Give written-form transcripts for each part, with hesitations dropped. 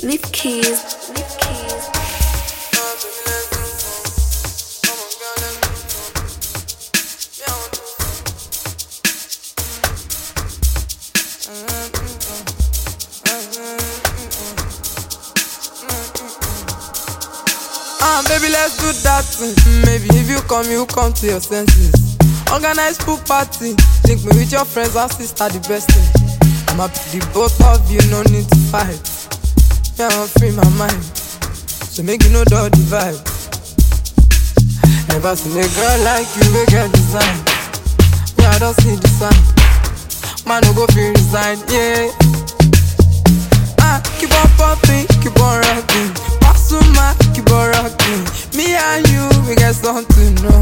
Leaf keys. Leaf keys. Baby, let's do that thing. Maybe if you come to your senses. Organize pool party. Link me with your friends and sister, the best thing. I'm happy the both of you, no need to fight. Yeah, I'm free my mind. So make you know the vibe. Never seen a girl like you, we get design. Yeah, I don't see the sign. Man, no go feel resign, yeah. Keep on popping, keep on rocking. Pasuma, keep on rocking. Me and you, we get something to know.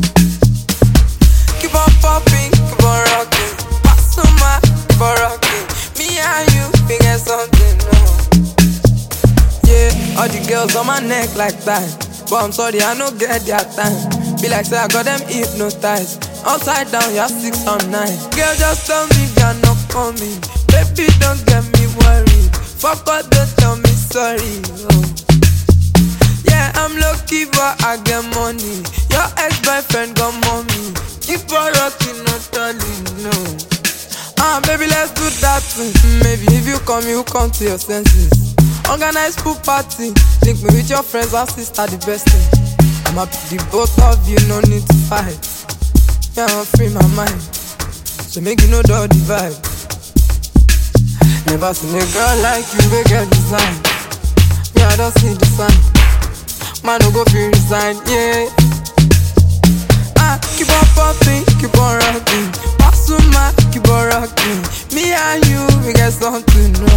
Keep on popping, keep on rocking. Pasuma, keep on rocking. Me and you, we get something to know. Yeah, all the girls on my neck like that. But I'm sorry, I don't get their time. Be like, say I got them hypnotized. Upside down, you're 6 or 9. Girl, just tell me you're not coming. Baby, don't get me worried. Fuck up, don't tell me sorry. Oh. Yeah, I'm lucky, but I get money. Your ex-boyfriend got money. Keep on rocking, not darling, no. Baby, let's do that thing. Maybe if you come to your senses. Organize pool party. Link me with your friends and sister, the best thing. I'm happy the both of you, no need to fight. Yeah, I'm free my mind. So make you know the vibe. Never seen a girl like you, we get design. Yeah, I don't see the sign. Man, no go feel resign, yeah. Keep on popping, keep on rocking. Pasuma, keep on rocking. Me and you, we get something to know.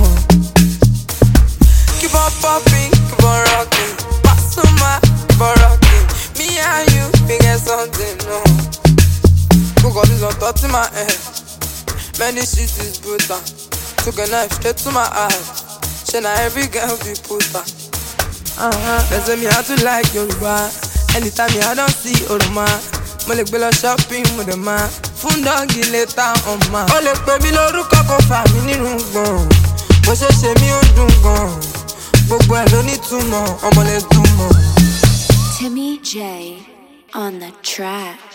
Keep on popping, keep on rocking. Pasuma, keep on rocking. Me and you, we get something to know. Cook up this on top to my head. Man, this shit is brutal. Took a knife straight to my eyes. Should not every girl be put back. They say me how to like Yoruba. Anytime me I don't see Oroma. Molek belo shopping with the man. Fundogi later on man. Ole pe mi lórúkọ kan fà mí nínú gan. Bó ṣe mí ó dùn gan. Gbogbo ẹ̀ ló nítumọ̀, ọmọ lè dùn mọ́. Timmy J on the track.